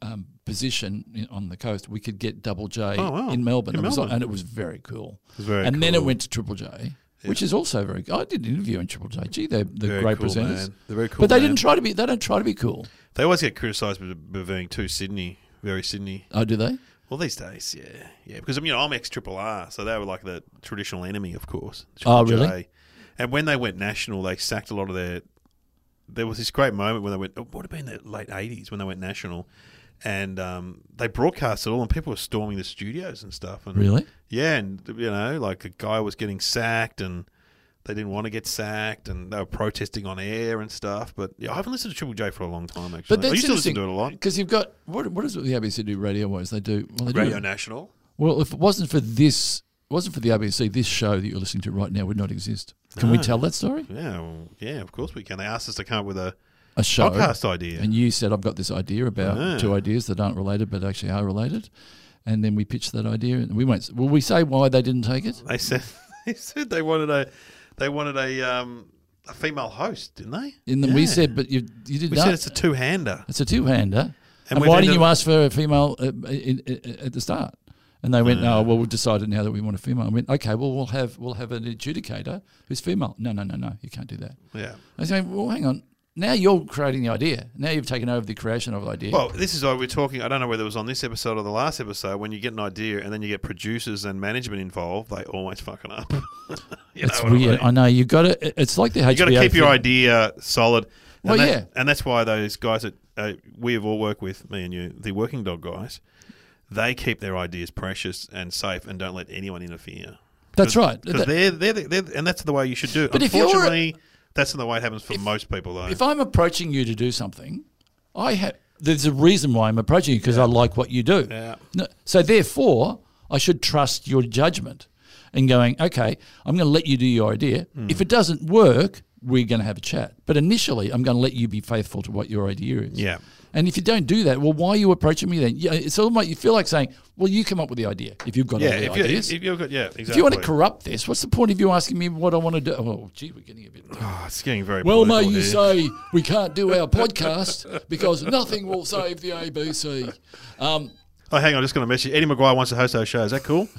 um, position in, on the coast, we could get Double J Oh, wow. in Melbourne. In It was- Melbourne. and it was very cool. was very and then it cool. went to Triple J, which is also very good. I did an interview in Triple J. Gee, they're, they're Very great cool, presenters. man. They're very cool, But they man. didn't try to be, they don't try to be cool. They always get criticised for for being too Sydney, very Sydney. Oh, do they? Well, these days, yeah, yeah. Because I mean, you know, I'm ex Triple R, so they were like the traditional enemy, of course. Oh, Triple really? J. And when they went national, they sacked a lot of their. There was this great moment when they went. What would have been the late eighties when they went national, and um, they broadcast it all, and people were storming the studios and stuff. And Really? yeah, and you know, like a guy was getting sacked, and they didn't want to get sacked, and they were protesting on air and stuff. But yeah, I haven't listened to Triple J for a long time, actually. But that's I used to listen interesting to it a lot. because you've got what? What is it the A B C do radio wise? They do well. They Radio do, National. Well, if it wasn't for this, wasn't for the A B C, this show that you're listening to right now would not exist. Can we No. tell that story? Yeah, well, yeah, of course we can. They asked us to come up with a A show podcast idea. and you said I've got this idea about Yeah. two ideas that aren't related but actually are related, and then we pitched that idea and we went. Will we say why they didn't take it? They said they said they wanted a they wanted a um a female host, didn't they? In the, Yeah. we said, but you you did We not. said it's a two hander. It's a two-hander. And, we've why ended didn't you up- ask for a female uh, in, in, at the start? And they went, no, well, we've decided now that we want a female. I went, okay, well, we'll have we'll have an adjudicator who's female. No, no, no, no, you can't do that. Yeah. I say, well, hang on. Now you're creating the idea. Now you've taken over the creation of the idea. Well, this is why we're talking. I don't know whether it was on this episode or the last episode. When you get an idea and then you get producers and management involved, they always fucking up. you it's know what weird. I I, mean? know you got to. It's like the H B O. You got to keep your thing. idea solid. And Well, that- yeah. and that's why those guys that uh, we have all worked with, me and you, the Working Dog guys, they keep their ideas precious and safe and don't let anyone interfere. That's right. Because That- they're, they're, they're, and that's the way you should do it. But if you're- Unfortunately, that's the way it happens for most people, though. If I'm approaching you to do something, I have. There's a reason why I'm approaching you because I like what you do. Yeah. No, so therefore, I should trust your judgment and going, okay, I'm going to let you do your idea. Hmm. If it doesn't work, we're going to have a chat. But initially, I'm going to let you be faithful to what your idea is. Yeah. And if you don't do that, well, why are you approaching me then? Yeah, it's almost you feel like saying, well, you come up with the idea if you've got yeah, all the if, you, ideas. if you've got, yeah, exactly. If you want to corrupt this, what's the point of you asking me what I want to do? Oh, gee, we're getting a bit. Oh, it's getting very Well, may political you here. say we can't do our podcast because nothing will save the A B C. Um, Oh, hang on, I'm just going to message you. Eddie Maguire wants to host our show. Is that cool?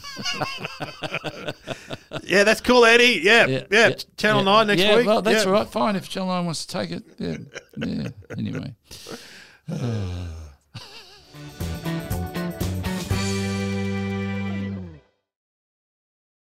yeah, that's cool, Eddie. Yeah, yeah. Channel yeah, nine next yeah, week. well, that's yeah. all right. Fine if Channel nine wants to take it. Yeah, yeah. Anyway.